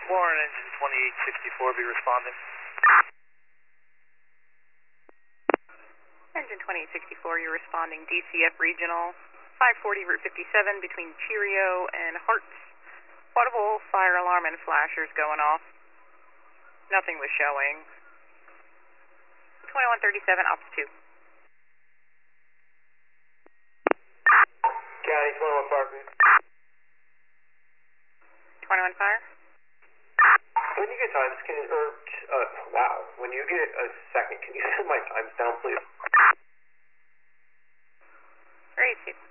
Warren, engine 2864, be responding. Engine 2864, you're responding. DCF Regional, 540 Route 57 between Cheerio and Hearts. Audible fire alarm and flashers going off. Nothing was showing. 2137, ops 2. County 21 Fire. 21 fire? When you get times, when you get a second, can you send my times down, please? Great.